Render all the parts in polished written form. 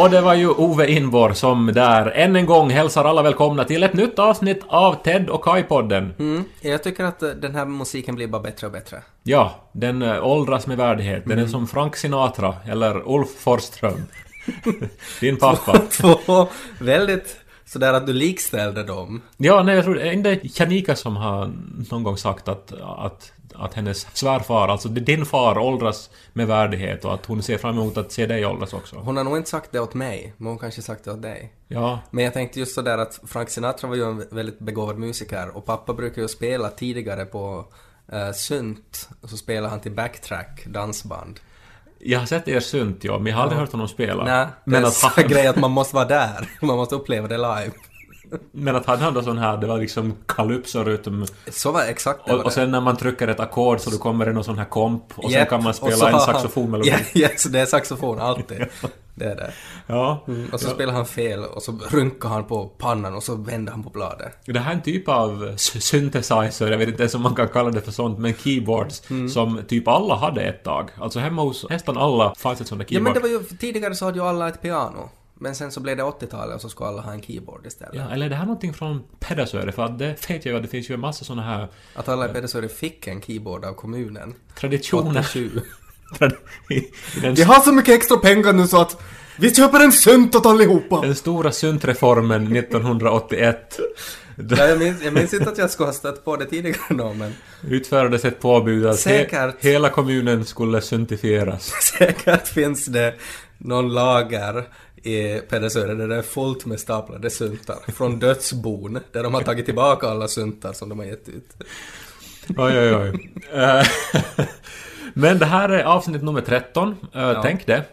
Och det var ju Ove Inborg som där än en gång hälsar alla välkomna till ett nytt avsnitt av Ted och Kai-podden. Jag tycker att den här musiken blir bara bättre och bättre. Ja, den åldras med värdighet. Den är som Frank Sinatra eller Ulf Forsström. Din pappa. Två väldigt sådär att du likställde dem. Ja, nej, jag tror det är Janika som har någon gång sagt att hennes svärfar, alltså din far, åldras med värdighet och att hon ser fram emot att se dig åldras också. Hon har nog inte sagt det åt mig, men hon kanske sagt det åt dig. Ja. Men jag tänkte just sådär att Frank Sinatra var ju en väldigt begåvad musiker och pappa brukar ju spela tidigare på synt och så spelar han till backtrack, dansband. Jag har sett er synt, ja, men jag har aldrig hört honom spela. Nej, men det är att så grej att man måste vara där. Man måste uppleva det live. Men att han då sån här, det var liksom kalypso-rytm. Så var exakt det. Och sen när man trycker ett ackord så då kommer det någon sån här komp och sen kan man och spela så en saxofonmelodi. Ja, så det är saxofon alltid. Det är det. Ja. Och så spelar han fel och så runkar han på pannan och så vänder han på bladet. Det här är en typ av synthesizer, jag vet inte ens om man kan kalla det för sånt, men keyboards som typ alla hade ett tag. Alltså hemma hos nästan alla fanns ett sånt där keyboard. Ja, men det var ju, tidigare så hade ju alla ett piano. Men sen så blev det 80-talet och så skulle alla ha en keyboard istället. Ja, eller är det här någonting från Pedersöre? För att det vet jag ju att det finns ju en massa såna här... Att alla i Pedersöre fick en keyboard av kommunen. Traditioner. 87. Den, Vi har så mycket extra pengar nu så att vi köper en synt åt allihopa. den stora syntreformen 1981. Ja, jag minns inte att jag skulle ha stött på det tidigare nå, men... Utfördes ett påbud att Säkert. hela kommunen skulle syntifieras. Säkert finns det någon lager i Pedersöre där det är fullt med staplade syntar från dödsbon där de har tagit tillbaka alla syntar som de har gett ut. Oj. Men det här är avsnitt nummer 13. Tänk det.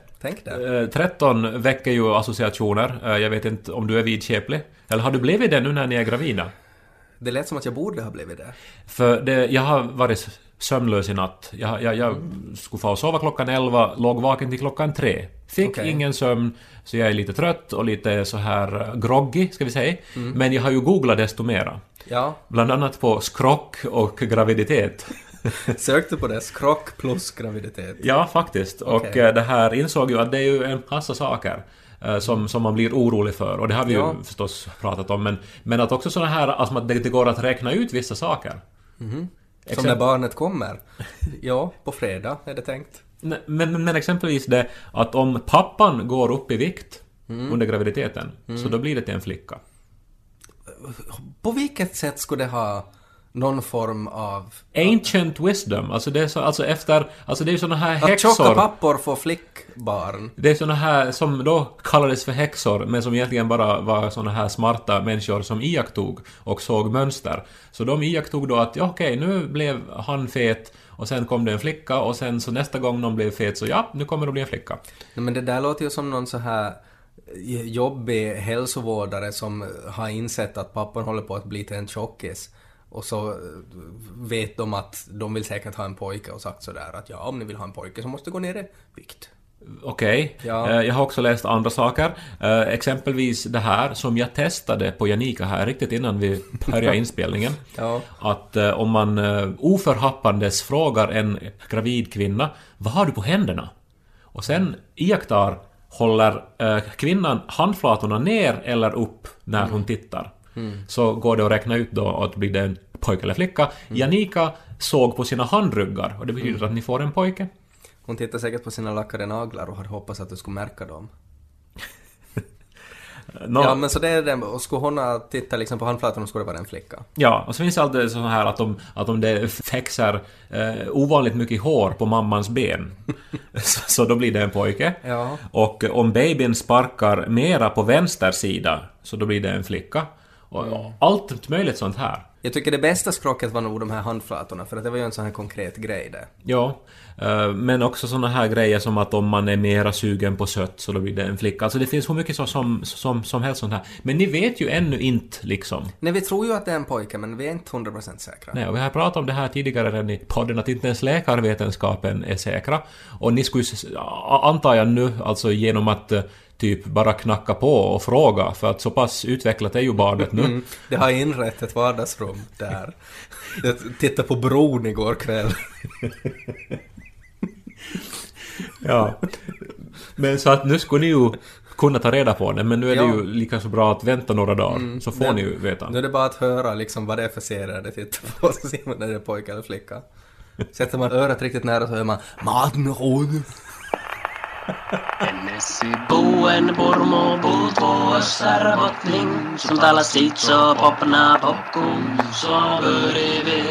13 väcker ju associationer. Jag vet inte om du är vidskeplig. Eller har du blivit det nu när ni är gravida? Det lät som att jag borde ha blivit det. För jag har varit sömnlös i natt. Jag skulle få sova klockan 11, låg vaken till klockan 3. Fick ingen sömn, så jag är lite trött och lite så här groggy, ska vi säga. Men jag har ju googlat desto mera. Ja. Bland annat på skrock och graviditet. Sökte på det, skrock plus graviditet. Ja, faktiskt. Och det här insåg ju att det är ju en massa saker som man blir orolig för. Och det har vi ju förstås pratat om. Men att också sådana här, alltså att det går att räkna ut vissa saker. Som när barnet kommer. Ja, på fredag är det tänkt. Men exempelvis det att om pappan går upp i vikt under graviditeten, så då blir det till en flicka. På vilket sätt skulle det ha någon form av... Ancient wisdom, alltså det är så, alltså efter, alltså det är ju såna här häxor. Att tjocka pappor får flickbarn. Det är såna här som då kallades för häxor, men som egentligen bara var såna här smarta människor som iakttog och såg mönster. Så de iakttog då att okej, nu blev han fet och sen kom det en flicka och sen så nästa gång någon blev fet så nu kommer det bli en flicka. Nej, men det där låter ju som någon så här jobbig hälsovårdare som har insett att pappan håller på att bli till en tjockis. Och så vet de att de vill säkert ha en pojke och sagt sådär att om ni vill ha en pojke så måste gå ner i vikt. Okej. Ja. Jag har också läst andra saker. Exempelvis det här som jag testade på Janika här riktigt innan vi började inspelningen. Att om man oförhappandes frågar en gravid kvinna, vad har du på händerna? Och sen håller kvinnan handflatorna ner eller upp när hon tittar. Så går det att räkna ut då att blir det en pojke eller flicka. Janika såg på sina handryggar och det betyder att ni får en pojke. Hon tittar säkert på sina lackade naglar och hade hoppats att du skulle märka dem. Ja, men så det är det. Och skulle hon titta liksom på handflatorna skulle det vara en flicka. Ja, och så finns det alltid så här att om det växer ovanligt mycket hår på mammans ben så då blir det en pojke. Ja. Och om babyn sparkar mera på vänster sida så då blir det en flicka. Och allt möjligt sånt här. Jag tycker det bästa skrocket var nog de här handflatorna, för att det var ju en sån här konkret grej där. Ja, men också såna här grejer som att om man är mera sugen på sött så då blir det en flicka. Alltså det finns så mycket som helst sånt här. Men ni vet ju ännu inte liksom. Nej, vi tror ju att det är en pojke, men vi är inte 100% säkra. Nej, och vi har pratat om det här tidigare i podden att inte ens läkarvetenskapen är säkra. Och ni skulle, antar jag nu, alltså genom att typ bara knacka på och fråga, för att så pass utvecklat är ju barnet nu. Det har inrett ett vardagsrum där. Jag tittade på bron igår kväll. Ja. Men så att nu skulle ni ju kunna ta reda på det, men nu är det ju lika så bra att vänta några dagar, så får ni ju veta. Nu är det bara att höra liksom vad det är för serier det tittar på, så ser man när det är pojke eller flicka. Sätter man örat riktigt nära så hör man Matenråd. Ennesi buen purmo puutvo sarvotling som talar sitt så popna popcorn så börjar vi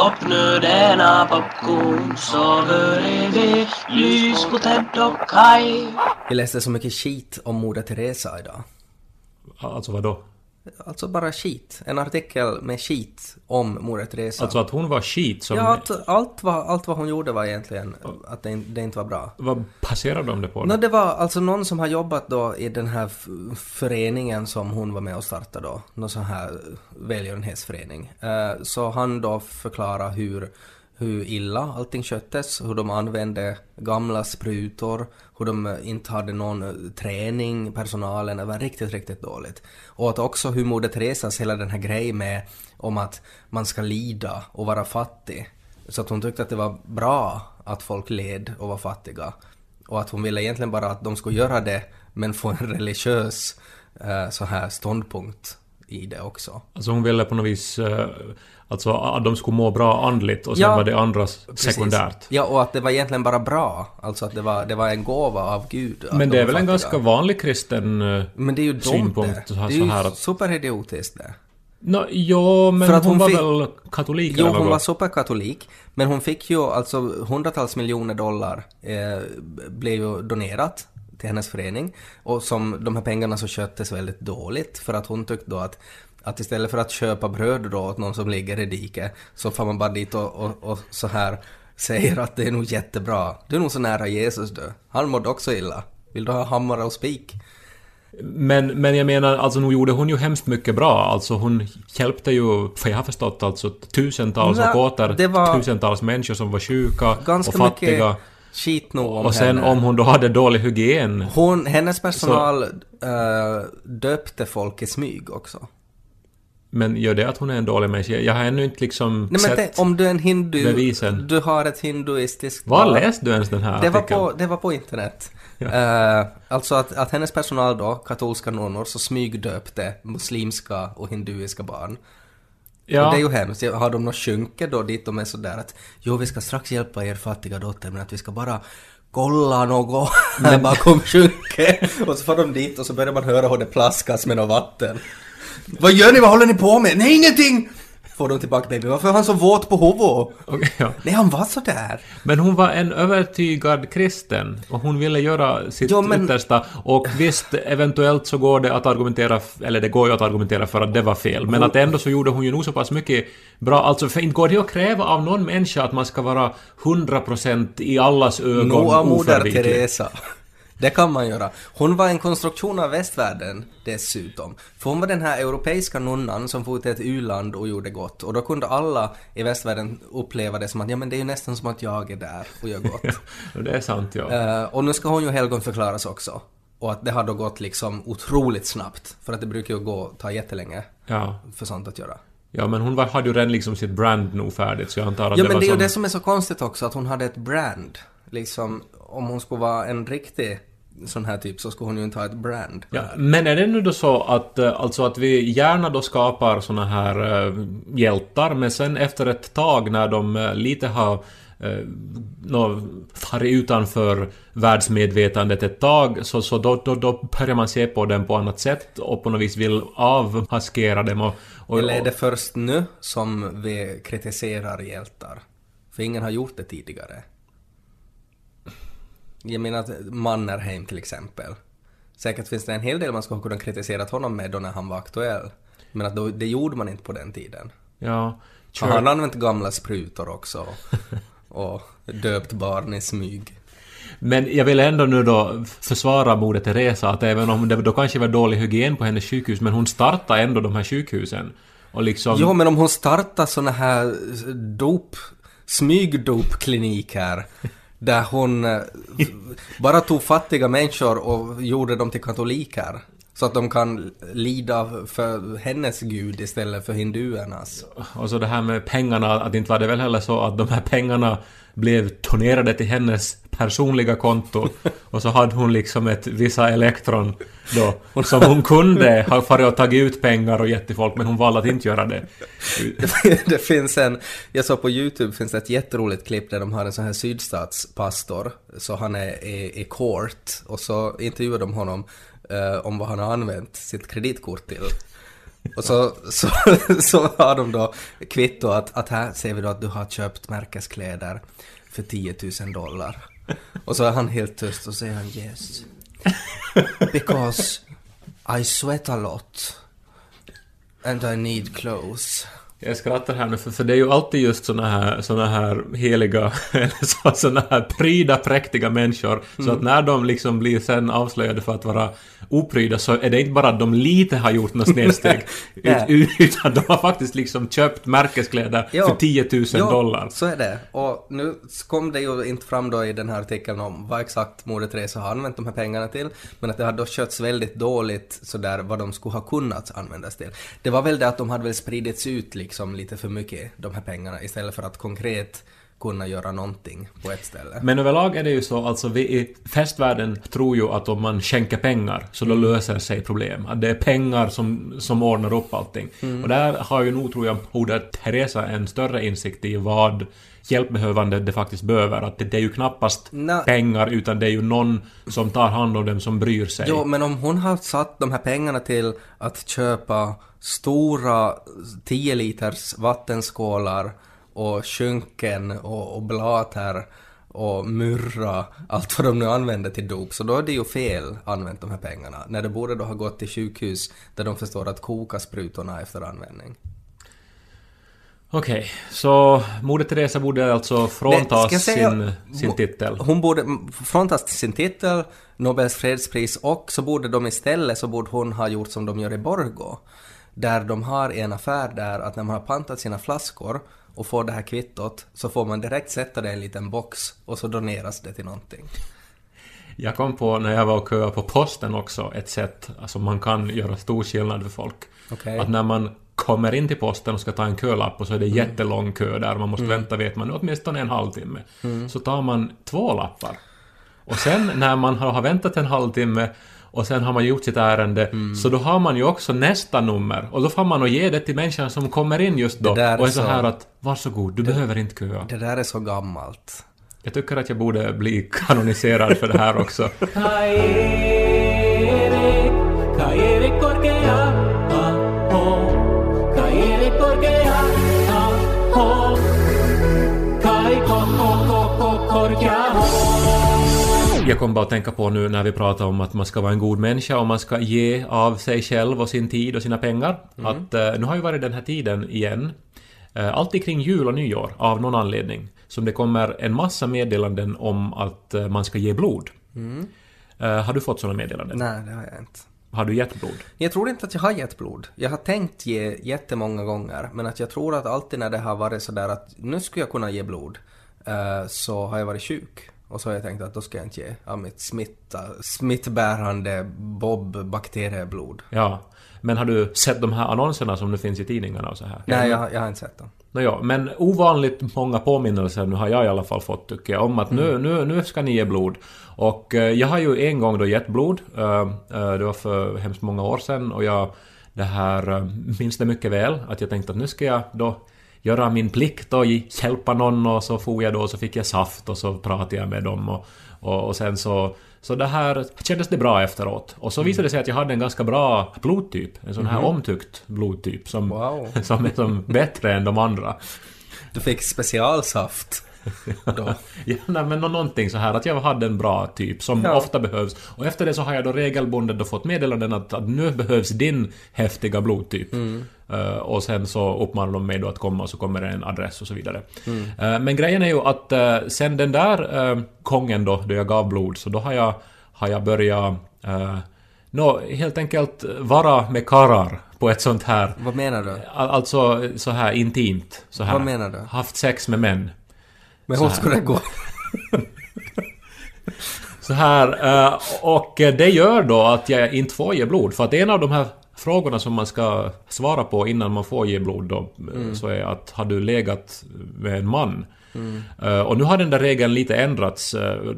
popnödena popcorn så börjar vi lys på Ted och Kai. Vi läste så mycket skit om Moder Teresa idag. Alltså vad då? Alltså bara skit. En artikel med skit om Moder Teresa. Alltså att hon var skit som... Ja, att allt vad hon gjorde var egentligen att det inte var bra. Vad baserade de det på? Det var alltså någon som har jobbat då i den här föreningen som hon var med och startade då. Någon sån här välgörenhetsförening. Så han då förklarar hur illa allting sköttes, hur de använde gamla sprutor, hur de inte hade någon träning, personalen, det var riktigt, riktigt dåligt. Och att också hur Moder Teresas hela den här grejen med om att man ska lida och vara fattig. Så att hon tyckte att det var bra att folk led och var fattiga. Och att hon ville egentligen bara att de skulle göra det, men få en religiös så här ståndpunkt i det också. Alltså hon ville på något vis... Alltså att de skulle må bra andligt och sen var det andra sekundärt. Precis. Ja, och att det var egentligen bara bra. Alltså att det var en gåva av Gud. Men det är väl en ganska vanlig kristen men det är ju synpunkt. Det är ju superidiotiskt det. Ja, men för hon var väl katolik? Jo, hon var superkatolik. Men hon fick ju alltså hundratals miljoner dollar blev ju donerat till hennes förening. Och som de här pengarna så sköttes väldigt dåligt. För att hon tyckte då att istället för att köpa bröd då åt någon som ligger i diket så får man bara dit och så här säger att det är nog jättebra. Du är nog så nära Jesus du. Han mådde också illa. Vill du ha hammare och spik? Men jag menar, alltså nu gjorde hon ju hemskt mycket bra. Alltså hon hjälpte ju, för jag har förstått, alltså tusentals och åter tusentals människor som var sjuka och fattiga. Skit nog om och sen henne. Om hon då hade dålig hygien. Hennes personal döpte folk i smyg också. Men gör det att hon är en dålig människa? Jag har ännu inte liksom sett om du är en hindu, bevisen. Du har ett hinduistiskt... Var läste du ens den här artikeln? Det var på internet. Ja. Alltså att hennes personal då, katolska nonnor, så smygdöpte muslimska och hinduiska barn. Ja. Och det är ju hemskt. Har de något sjunker då dit de är sådär att vi ska strax hjälpa er fattiga dotter, men att vi ska bara kolla något bakom sjunker. Och så får de dit och så börjar man höra hur det plaskas med något vatten. Vad gör ni? Vad håller ni på med? Nej, ingenting! Får de tillbaka, baby. Varför är han så våt på huvudet? Okay, ja. Nej, han var så där. Men hon var en övertygad kristen och hon ville göra sitt yttersta. Och visst, eventuellt så går det att argumentera, eller det går ju att argumentera för att det var fel. Men att ändå så gjorde hon ju nog så pass mycket bra. Alltså, för inte går det att kräva av någon människa att man ska vara 100% i allas ögon oförvitlig. Moder Teresa. Det kan man göra. Hon var en konstruktion av västvärlden dessutom. För hon var den här europeiska nunnan som får till ett u-land och gjorde gott. Och då kunde alla i västvärlden uppleva det som att men det är ju nästan som att jag är där och gör gott. Ja, det är sant, ja. Och nu ska hon ju helgonförklaras också. Och att det har då gått liksom otroligt snabbt. För att det brukar ju ta jättelänge för sånt att göra. Ja, men hon hade ju redan liksom sitt brand nog färdigt, så jag antar att det var men det är ju det som är så konstigt också, att hon hade ett brand. Liksom, om hon skulle vara en riktig sån här typ så skulle hon ju inte ha ett brand. Ja, men är det nu då så att, alltså att vi gärna då skapar såna här hjältar, men sen efter ett tag när de lite har farit utanför världsmedvetandet ett tag, så då börjar man se på dem på annat sätt och på något vis vill avmaskera dem. Eller är det först nu som vi kritiserar hjältar? För ingen har gjort det tidigare. Jag menar att Mannerheim till exempel. Säkert finns det en hel del man skulle kunna kritisera honom med då när han var aktuell. Men att det gjorde man inte på den tiden. Ja. Har han använt gamla sprutor också och döpt barn i smyg. Men jag vill ändå nu då försvara Moder Teresa, att även om det då kanske var dålig hygien på hennes sjukhus, men hon startade ändå de här sjukhusen. Och liksom... Jo, men om hon startar såna här smygdopkliniker där hon bara tog fattiga människor och gjorde dem till katoliker, Så att de kan lida för hennes gud istället för hinduernas. Och så det här med pengarna, att inte var det väl heller så att de här pengarna blev tonerade till hennes personliga konto och så hade hon liksom ett vissa elektron då som hon kunde ha farit och tagit ut pengar och gett till folk, men hon valde att inte göra det. Det finns jag såg på YouTube finns det ett jätteroligt klipp där de har en sån här sydstatspastor, så han är i court och så intervjuar de honom om vad han har använt sitt kreditkort till. Och så har de då kvitto att här ser vi då att du har köpt märkeskläder för $10,000. Och så är han helt tyst och säger han yes. Because I sweat a lot and I need clothes. Jag skrattar här nu för det är ju alltid just såna här heliga eller såna här pryda, präktiga människor så att när de liksom blir sen avslöjade för att vara opryda så är det inte bara att de lite har gjort något snedsteg utan de har faktiskt liksom köpt märkeskläder för $10,000. Ja, så är det. Och nu kom det ju inte fram då i den här artikeln om vad exakt Moder Teresa har använt de här pengarna till, men att det hade då kötts väldigt dåligt så där vad de skulle ha kunnat användas till. Det var väl det att de hade väl spridits ut liksom lite för mycket, de här pengarna, istället för att konkret kunna göra någonting på ett ställe. Men överlag är det ju så, alltså vi i festvärlden tror ju att om man skänker pengar så då löser sig problem. Att det är pengar som ordnar upp allting. Och där har ju nog, tror jag, Moder Teresa en större insikt i vad hjälpbehövande det faktiskt behöver. Att det är ju knappast pengar utan det är ju någon som tar hand om dem som bryr sig. Jo, men om hon har satt de här pengarna till att köpa stora 10 liters vattenskålar och skynken och blater och myrra, allt vad de nu använder till dop, så då är det ju fel använt de här pengarna. När det borde då ha gått till sjukhus där de förstår att koka sprutorna efter användning. Okej, så Moder Teresa borde alltså fråntas sin titel. Hon borde fråntas sin titel, Nobels fredspris, och så borde de istället så borde hon ha gjort som de gör i Borgå. Där de har en affär där att när man har pantat sina flaskor och får det här kvittot så får man direkt sätta det i en liten box och så doneras det till någonting. Jag kom på när jag var och köade på posten också ett sätt, alltså man kan göra stor skillnad för folk. Okay. Att när man kommer in till posten och ska ta en kölapp och så är det jättelång kö där man måste vänta, vet man, åtminstone en halvtimme. Så tar man 2 lappar. Och sen när man har väntat en halvtimme och sen har man gjort sitt ärende så då har man ju också nästa nummer och då får man att ge det till människan som kommer in just då och är så här att varsågod, du behöver inte köa. Det där är så gammalt. Jag tycker att jag borde bli kanoniserad för det här också. Jag kommer bara att tänka på nu när vi pratar om att man ska vara en god människa och man ska ge av sig själv och sin tid och sina pengar. Att nu har ju varit den här tiden igen, alltid kring jul och nyår av någon anledning, som det kommer en massa meddelanden om att man ska ge blod. Har du fått sådana meddelanden? Nej, det har jag inte. Har du gett blod? Jag tror inte att jag har gett blod. Jag har tänkt ge jättemånga gånger, men att jag tror att alltid när det har varit sådär att nu skulle jag kunna ge blod, så har jag varit sjuk. Och så har jag tänkt att då ska jag inte ge av mitt smittbärande Bob-bakterieblod. Ja, men har du sett de här annonserna som nu finns i tidningarna och så här? Nej, jag har inte sett dem. Ja, men ovanligt många påminnelser nu har jag i alla fall fått, tycker jag, om att nu ska ni ge blod. Och jag har ju en gång då gett blod. Det var för hemskt många år sedan och jag minns det mycket väl att jag tänkte att nu ska jag då göra min plikt och hjälpa någon, och så får jag då och så fick jag saft och så pratade jag med dem och sen så det här kändes det bra efteråt. Och så visade det sig att jag hade en ganska bra blodtyp, en sån här omtyckt blodtyp som är bättre än de andra. Du fick specialsaft då. Ja, men någonting så här att jag hade en bra typ som ofta behövs. Och efter det så har jag då regelbundet då fått meddelanden att nu behövs din häftiga blodtyp. Och sen så uppmanar de mig då att komma och så kommer det en adress och så vidare. Men grejen är ju att sen den där gången då jag gav blod, så då har jag börjat helt enkelt vara med karlar på ett sånt här. Vad menar du? Alltså så här intimt. Så här. Vad menar du? Haft sex med män. Men hur ska det gå? Så här, och det gör då att jag inte får ge blod. För att en av de här frågorna som man ska svara på innan man får ge blod då, så är att har du legat med en man? Och nu har den där regeln lite ändrats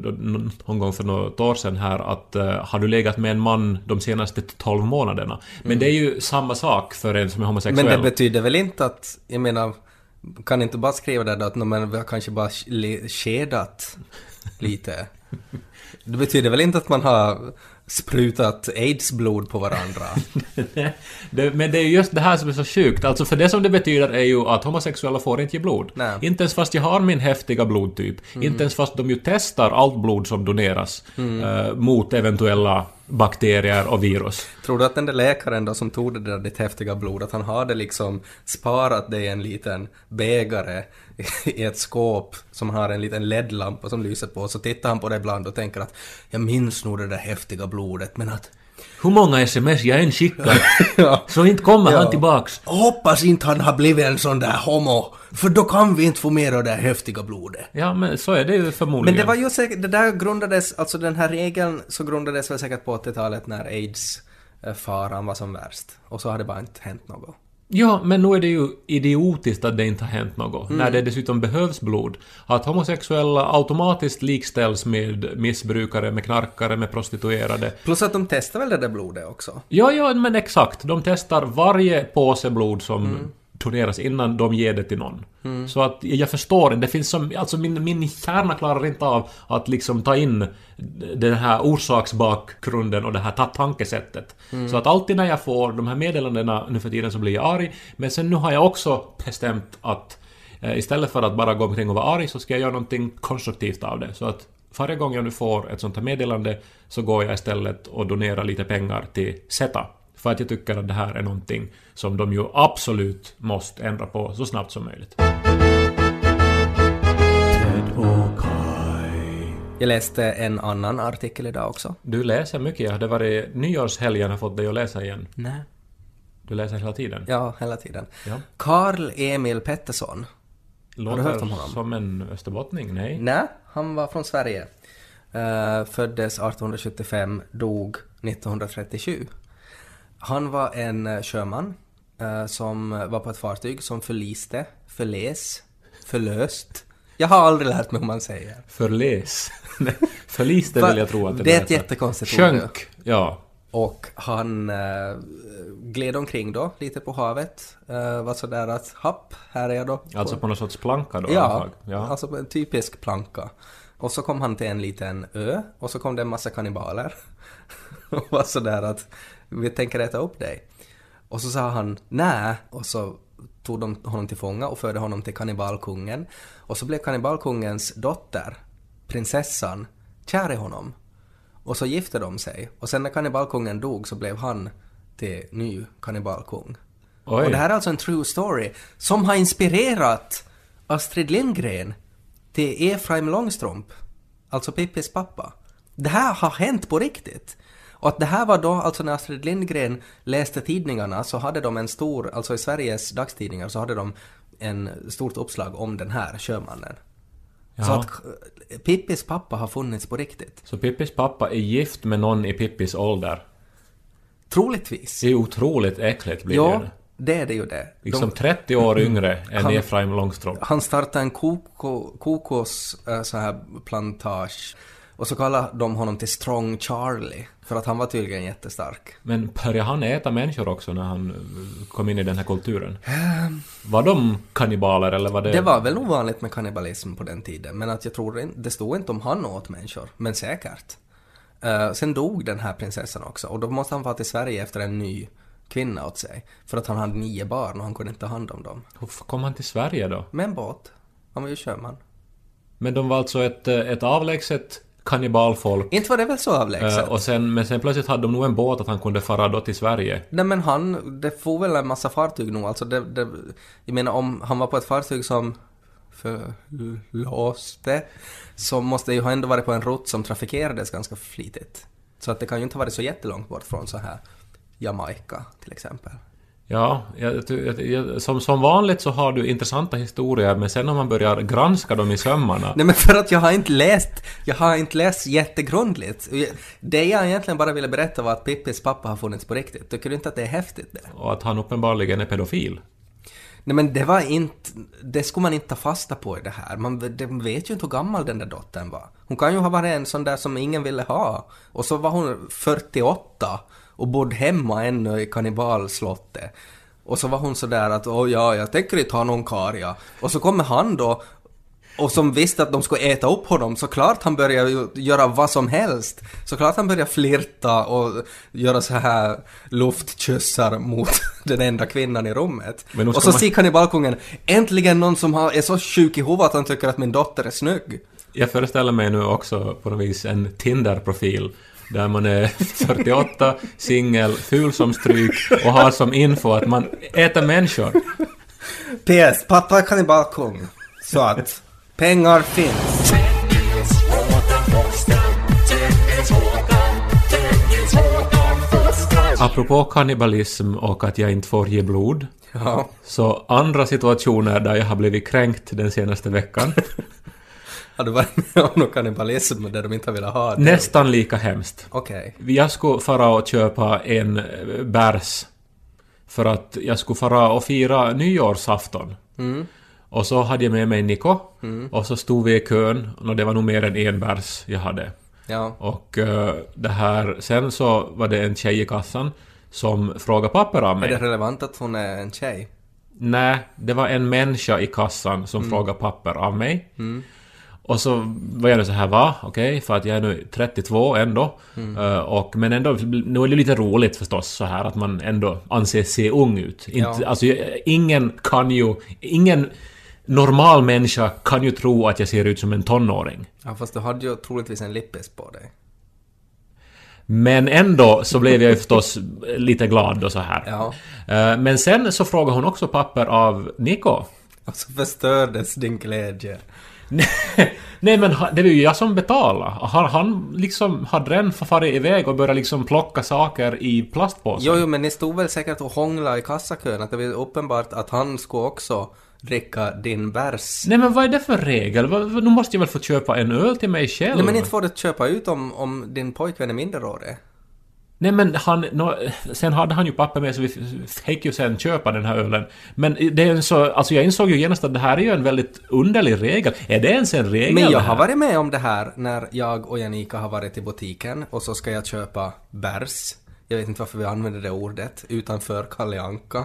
någon gång för något år sedan här, att har du legat med en man de senaste 12 månaderna. Men det är ju samma sak för en som är homosexuell. Men det betyder väl inte att, jag menar, kan inte bara skriva där då att vi har kanske bara skedat lite. Det betyder väl inte att man har sprutat AIDS-blod på varandra. Men det är just det här som är så sjukt. Alltså för det som det betyder är ju att homosexuella får inte ge blod. Nej. Inte ens fast jag har min häftiga blodtyp. Inte ens fast de ju testar allt blod som doneras mot eventuella bakterier och virus. Tror du att den där läkaren då som tog det där ditt häftiga blod, att han hade liksom sparat det i en liten bägare i ett skåp som har en liten LED-lampa som lyser på, så tittar han på det ibland och tänker att jag minns nog det där häftiga blodet, men att hur många sms jag än skickar så inte kommer han tillbaks. Hoppas inte han har blivit en sån där homo, för då kan vi inte få mer av det här häftiga blodet. Ja, men så är det ju förmodligen. Men det var ju säkert, det där grundades, alltså den här regeln så grundades väl säkert på 80-talet när AIDS-faran var som värst. Och så har det bara inte hänt något. Ja, men nu är det ju idiotiskt att det inte har hänt något. När det dessutom behövs blod. Att homosexuella automatiskt likställs med missbrukare, med knarkare, med prostituerade. Plus att de testar väl det där blodet också? Ja, men exakt. De testar varje påse blod som doneras innan de ger det till någon. Så att jag förstår, det finns som, alltså min hjärna klarar inte av att liksom ta in den här orsaksbakgrunden och det här tankesättet. Så att alltid när jag får de här meddelandena nu för tiden så blir jag arg. Men sen nu har jag också bestämt att istället för att bara gå omkring och vara arg så ska jag göra någonting konstruktivt av det. Så att varje gång jag nu får ett sånt här meddelande så går jag istället och donerar lite pengar till SETA. För att jag tycker att det här är någonting som de ju absolut måste ändra på så snabbt som möjligt. Jag läste en annan artikel idag också. Du läser mycket, ja. Det var det nyårshelgen har fått dig att läsa igen. Nej. Du läser hela tiden? Ja, hela tiden. Ja. Carl Emil Pettersson. Låter har du hört om honom? Som en österbottning, nej? Nej, han var från Sverige. Föddes 1875, dog 1937. Han var en sjöman som var på ett fartyg som förlöst. Jag har aldrig lärt mig hur man säger. Förliste vill jag tro att det är ett jättekonstigt ord. Sjönk, ja. Och han gled omkring då, lite på havet. Var sådär att, här är jag då. Alltså på någon sorts planka då? Ja, alltså en typisk planka. Och så kom han till en liten ö, och så kom det en massa kannibaler. Och var sådär att, vi tänker äta upp dig. Och så sa han, nej. Och så tog de honom till fånga och förde honom till kannibalkungen. Och så blev kannibalkungens dotter, prinsessan, kär i honom. Och så gifte de sig. Och sen när kannibalkungen dog så blev han till ny kannibalkung. Oj. Och det här är alltså en true story som har inspirerat Astrid Lindgren till Efraim Långstrump, alltså Pippis pappa. Det här har hänt på riktigt. Och att det här var då, alltså när Astrid Lindgren läste tidningarna så hade de en stor, alltså i Sveriges dagstidningar så hade de en stort uppslag om den här sjömannen. Ja. Så att Pippis pappa har funnits på riktigt. Så Pippis pappa är gift med någon i Pippis ålder? Troligtvis. Det är otroligt äckligt blir ja, det. Det är det ju det. Liksom 30 år yngre än Efraim Långstrump. Han startade en kokos så här plantage. Och så kallade de honom till Strong Charlie. För att han var tydligen jättestark. Men började han äta människor också när han kom in i den här kulturen? Var de kannibaler eller var det... Det var väl ovanligt med kannibalism på den tiden. Men att jag tror det stod inte om han åt människor. Men säkert. Sen dog den här prinsessan också. Och då måste han vara till Sverige efter en ny kvinna åt sig. För att han hade 9 barn och han kunde inte ta hand om dem. Hur kom han till Sverige då? Med en båt. Han var ju sjöman. Men de var alltså ett avlägset kannibalfolk. Inte var det väl så avlägset. Men sen plötsligt hade de nog en båt att han kunde fara då till Sverige. Nej men det får väl en massa fartyg nog. Alltså jag menar om han var på ett fartyg som förlåste så måste ju ha ändå varit på en rutt som trafikerades ganska flitigt. Så att det kan ju inte ha varit så jättelångt bort från så här Jamaica till exempel. Ja, som vanligt så har du intressanta historier, men sen när man börjar granska dem i sömmarna... Nej, men för att jag har inte läst jättegrundligt. Det jag egentligen bara ville berätta var att Pippis pappa har funnits på riktigt. Tycker du inte att det är häftigt det? Och att han uppenbarligen är pedofil. Nej, men det skulle man inte ta fasta på i det här. Man vet ju inte hur gammal den där dottern var. Hon kan ju ha varit en sån där som ingen ville ha. Och så var hon 48 och bodde hemma ännu i kannibalslottet. Och så var hon så där att jag tänker inte ha någon karja. Och så kommer han då, och som visste att de skulle äta upp honom, så klart han börjar göra vad som helst. Så klart han börjar flirta och göra så här luftkyssar mot den enda kvinnan i rummet. Och så ser kannibalkungen, äntligen någon som är så sjuk i huvudet att han tycker att min dotter är snygg. Jag föreställer mig nu också på något vis en Tinder-profil där man är 48, singel, ful som stryk och har som info att man äter människor. PS, pappa är kannibalkung. Så att pengar finns. Apropå kannibalism och att jag inte får ge blod. Ja. Så andra situationer där jag har blivit kränkt den senaste veckan. Har du varit med om någon kannibalism där de inte ville ha det? Nästan lika hemskt. Okej. Jag skulle fara och köpa en bärs för att jag skulle fara och fira nyårsafton. Mm. Och så hade jag med mig Niko. Och så stod vi i kön och det var nog mer än en bärs jag hade. Ja. Och det här, sen så var det en tjej i kassan som frågade papper av mig. Är det relevant att hon är en tjej? Nej, det var en människa i kassan som frågade papper av mig. Och så var jag så här, va? Okej, för att jag är nu 32 ändå. Men ändå, nu är det lite roligt förstås så här att man ändå anses se ung ut. Inte, alltså, ingen normal människa kan ju tro att jag ser ut som en tonåring. Ja, fast du hade ju troligtvis en lippis på dig. Men ändå så blev jag ju förstås lite glad och så här. Ja. Men sen så frågade hon också papper av Niko. Och så förstördes din glädje. Nej, men det var ju jag som betalade. Han liksom hade redan farit iväg och började liksom plocka saker i plastpåsen. Jo, men ni stod väl säkert och hångla i kassakön. Att det var uppenbart att han skulle också dricka din bärs. Nej, men vad är det för regel? Nu måste jag väl få köpa en öl till mig själv? Nej, men inte får du köpa ut om din pojkvän är minderårig. Nej, men sen hade han ju papper med så vi fick ju sen köpa den här ölen. Men det är så, alltså jag insåg ju genast att det här är ju en väldigt underlig regel. Är det ens en regel? Men jag har varit med om det här när jag och Janika har varit i butiken och så ska jag köpa bärs. Jag vet inte varför vi använder det ordet utanför Kalle Anka.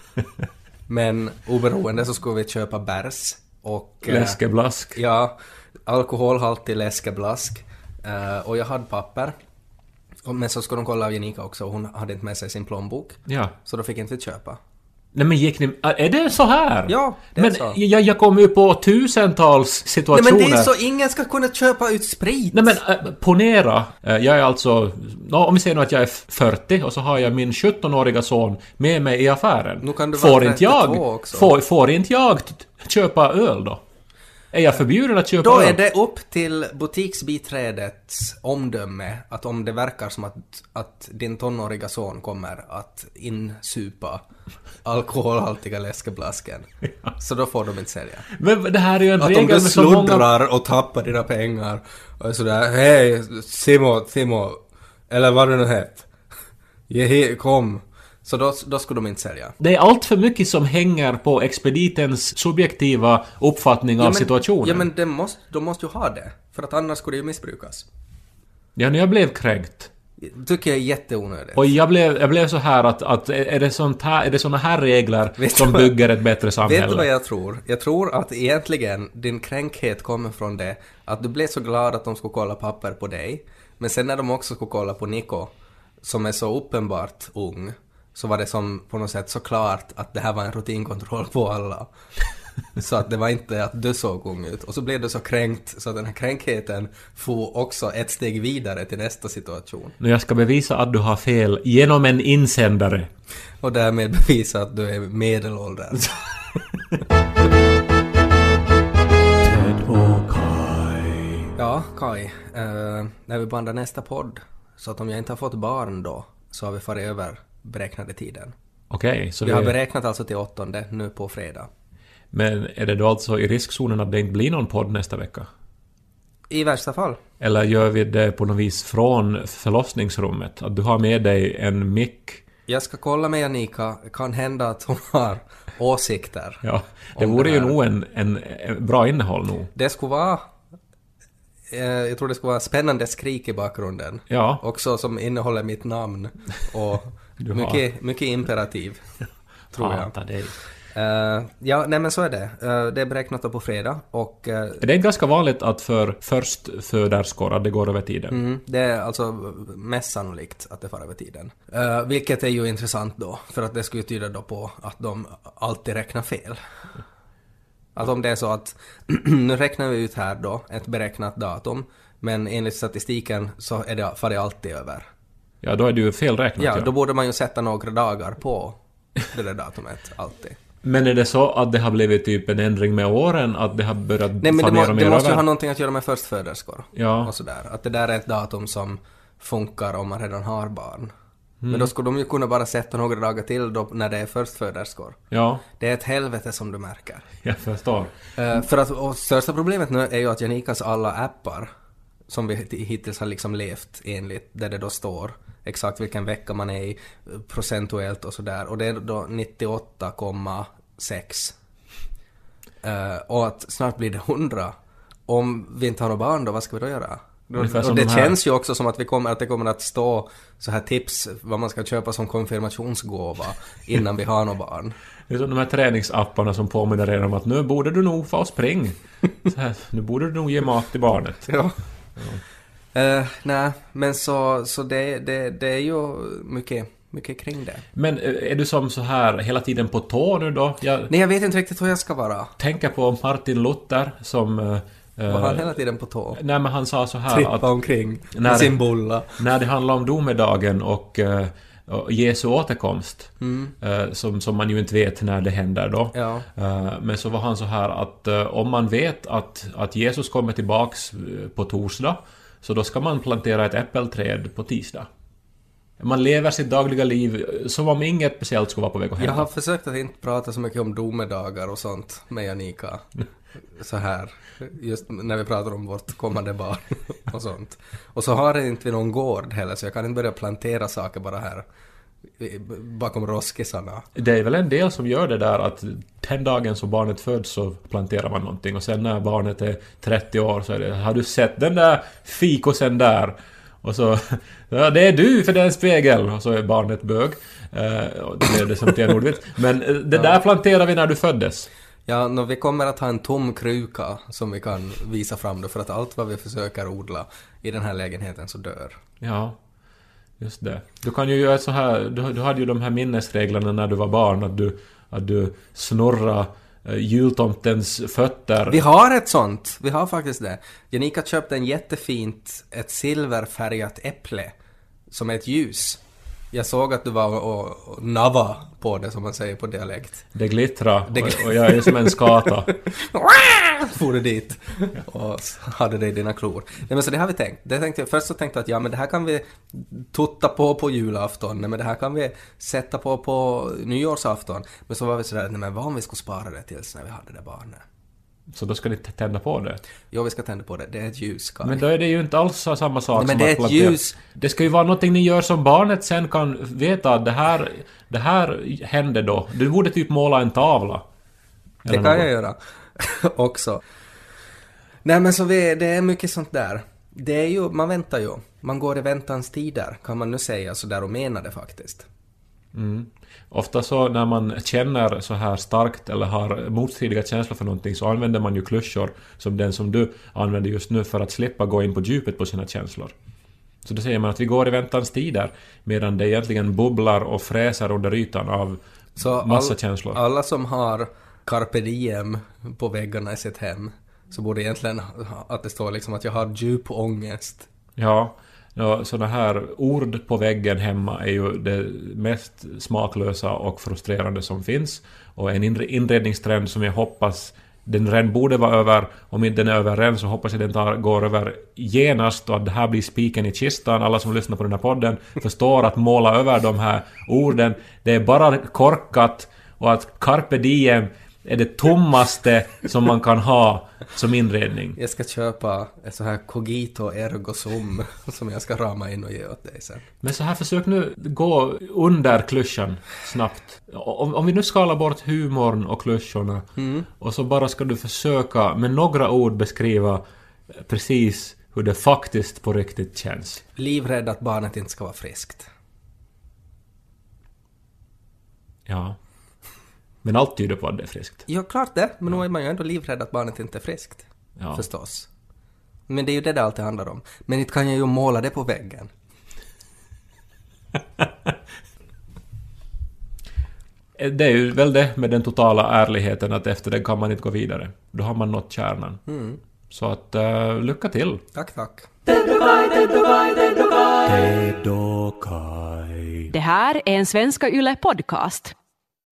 Men oberoende så skulle vi köpa bärs och läskeblask. Ja, alkoholhaltig läskeblask. Och jag hade papper. Men så skulle de kolla av Janika också och hon hade inte med sig sin plånbok. Ja. Så då fick jag inte köpa. Nej, men gick ni... Är det så här? Ja, det är men så. Jag kommer ju på tusentals situationer. Nej, men det är så, ingen ska kunna köpa ut sprit. Nej, men ponera. Jag är alltså... om vi säger nu att jag är 40 och så har jag min 17-åriga son med mig i affären. Nu kan du vara 32 också. Får inte jag köpa öl då? Är jag förbjuden att köpa då öl? Är det upp till butiksbiträdets omdöme att om det verkar som att din tonåriga son kommer att insupa alkoholhaltiga läskeblasken. Ja. Så då får de inte sälja. Men det här är ju en att regel om du med så många... sluddrar och tappar dina pengar och sådär, hej Simo, eller vad det nu heter. Kom. Så då skulle de inte sälja. Det är allt för mycket som hänger på expeditens subjektiva uppfattning av situationen. Ja, men de måste ju ha det. För att annars skulle det ju missbrukas. Ja, när jag blev kränkt. Tycker jag är jätteonödigt. Och jag blev så här att är det såna här regler som bygger ett bättre samhälle? Vet du vad jag tror? Jag tror att egentligen din kränkhet kommer från det att du blev så glad att de skulle kolla papper på dig. Men sen när de också skulle kolla på Niko, som är så uppenbart ung, så var det som på något sätt så klart att det här var en rutinkontroll på alla. Så att det var inte att du såg ung ut. Och så blev du så kränkt så att den här kränkheten får också ett steg vidare till nästa situation. Nu jag ska bevisa att du har fel genom en insändare. Och därmed bevisa att du är medelålders. Ted och Kai. Ja, Kai. När vi bandar nästa podd, så att om jag inte har fått barn då, så har vi farit över beräknade tiden. Okej, så Vi har beräknat alltså till 8:e nu på fredag. Men är det då alltså i riskzonen att det inte blir någon podd nästa vecka? I värsta fall. Eller gör vi det på något vis från förlossningsrummet? Att du har med dig en mick? Jag ska kolla med Janika. Kan hända att hon har åsikter. Ja, det vore ju nog en bra innehåll nog. Det skulle vara... jag tror det skulle vara spännande skrik i bakgrunden. Ja. Också som innehåller mitt namn. Och mycket imperativ. Tror jag. Det. Ja, nej men så är det. Det är beräknat på fredag. Och, det är ganska vanligt att för förstföderskor att det går över tiden. Det är alltså mest sannolikt att det far över tiden. Vilket är ju intressant då. För att det skulle tyda då på att de alltid räknar fel. Att om det är så att nu räknar vi ut här då ett beräknat datum. Men enligt statistiken så är det, far det alltid över. Ja, då är det ju felräknat. Ja, då borde man ju sätta några dagar på det där datumet alltid. Men är det så att det har blivit typ en ändring med åren? Att det har börjat Nej, men mer och mer det måste ju över? ha någonting att göra med förstföderskor. Ja. Och sådär. Att det där är ett datum som funkar om man redan har barn. Men då skulle de ju kunna bara sätta några dagar till då när det är förstföderskor. Ja. Det är ett helvete som du märker. Jag förstår. För att och största problemet nu är ju att Janikas alla appar som vi hittills har liksom levt enligt, där det då står exakt vilken vecka man är i procentuellt och sådär. Och det är då 98,6. Och att snart blir det 100. Om vi inte har några barn då, vad ska vi då göra? Och det känns ju också som att det kommer att stå så här tips vad man ska köpa som konfirmationsgåva innan vi har några barn. Det är som de här träningsapparna som påminner er om att nu borde du nog få spring. Så här, nu borde du nog ge mat till barnet. Ja. Nej, men så det är ju mycket kring det. Men är du som så här hela tiden på tå nu då? Nej, jag vet inte riktigt hur jag ska vara. Tänker på Martin Luther som... Var han hela tiden på tå? Nej, men han sa så här trippa att... omkring med sin bulla. När det handlar om domedagen och Jesu återkomst, som man ju inte vet när det händer då. Ja. Men så var han så här att om man vet att Jesus kommer tillbaks på torsdag, så då ska man plantera ett äppelträd på tisdag. Man lever sitt dagliga liv som om inget speciellt skulle vara på väg att hända. Jag har försökt att inte prata så mycket om domedagar och sånt med Janika. Så här, just när vi pratar om vårt kommande barn och sånt. Och så har inte vi någon gård heller, så jag kan inte börja plantera saker bara här bakom roskisarna. Det är väl en del som gör det där att den dagen som barnet föds så planterar man någonting, och sen när barnet är 30 år så är det, har du sett den där fikosen där? Och så, ja, det är du för den spegel. Och så är barnet bög. Det är det som är ordvitt. Men det där planterar vi när du föddes. Ja, vi kommer att ha en tom kruka som vi kan visa fram då, för att allt vad vi försöker odla i den här lägenheten så dör. Ja, just det. Du kan ju göra så här, du hade ju de här minnesreglerna när du var barn, att du snurrar jultomtens fötter. Vi har ett sånt. Vi har faktiskt det. Janika köpte ett silverfärgat äpple som är ett ljus. Jag såg att du var och nava på det, som man säger på dialekt. Det glittrar och jag är som en skata. For du dit och hade det i dina klor. Nej, men så det har vi tänkt. Först så tänkte jag att ja, men det här kan vi tutta på julafton. Nej, men det här kan vi sätta på nyårsafton. Men så var vi sådär, nej men vad om vi skulle spara det tills när vi hade det barnet? Så då ska ni tända på det? Jo, vi ska tända på det. Det är ett ljus, Kai. Men då är det ju inte alls samma sak. Nej, men det är ett ljus. Det ska ju vara någonting ni gör som barnet sen kan veta att det här händer då. Du borde typ måla en tavla. Det kan jag göra också. Nej, men så det är mycket sånt där. Det är ju, man väntar ju. Man går i väntans tider, kan man nu säga så där, och mena det faktiskt. Mm. Ofta så när man känner så här starkt eller har motstridiga känslor för någonting, så använder man ju klyschor som den som du använder just nu för att slippa gå in på djupet på sina känslor. Så då säger man att vi går i väntans tider, medan det egentligen bubblar och fräser under ytan av massa känslor. Alla som har carpe diem på väggarna i sitt hem, så borde egentligen att det står liksom att jag har djup ångest. Ja. Sådana här ord på väggen hemma är ju det mest smaklösa och frustrerande som finns. Och en inredningstrend som jag hoppas den redan borde vara över. Om inte den är över än så hoppas jag den går över genast och att det här blir spiken i kistan. Alla som lyssnar på den här podden förstår att måla över de här orden. Det är bara korkat och att carpe diem är det tommaste som man kan ha som inredning. Jag ska köpa ett så här cogito ergo sum som jag ska rama in och ge åt dig sen. Men så här, försök nu gå under klyschan snabbt. Om vi nu skalar bort humorn och klyschorna och så bara ska du försöka med några ord beskriva precis hur det faktiskt på riktigt känns. Livrädd att barnet inte ska vara friskt. Ja. Men allt tyder på att det är friskt. Ja, klart det. Men nu är man ju ändå livrädd att barnet inte är friskt. Ja. Förstås. Men det är ju det alltid handlar om. Men inte kan jag ju måla det på väggen. Det är ju väl det med den totala ärligheten att efter det kan man inte gå vidare. Då har man nått kärnan. Så att lycka till. Tack, tack. Det här är en Svenska Yle podcast.